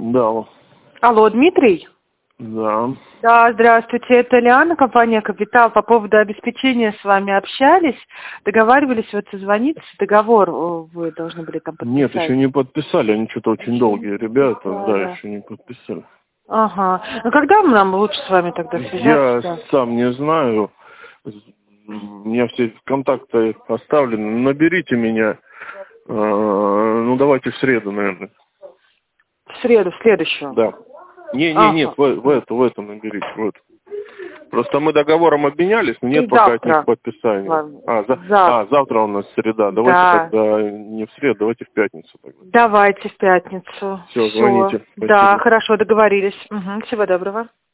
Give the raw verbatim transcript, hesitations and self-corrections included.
Да. Алло, Дмитрий? Да. Да, здравствуйте, это Лиана, компания «Капитал». По поводу обеспечения с вами общались, договаривались вот созвониться, договор вы должны были там подписать. Нет, еще не подписали, они что-то очень Еще долгие ребята, подписали. да, еще не подписали. Ага, ну когда нам лучше с вами тогда связаться? Я сам не знаю, у меня все контакты оставлены, наберите меня, ну давайте в среду, наверное. В среду, в следующую? Да. Не, не, Ага. нет, в, в эту, в эту наберите, в эту. Просто мы договором обменялись, но нет И пока от них завтра. подписания. Ладно. А, за... Завтра. а, завтра у нас среда. Давайте Да. тогда не в среду, давайте в пятницу тогда. Давайте в пятницу. Все, звоните. Да, Спасибо. хорошо, договорились. Угу. Всего доброго.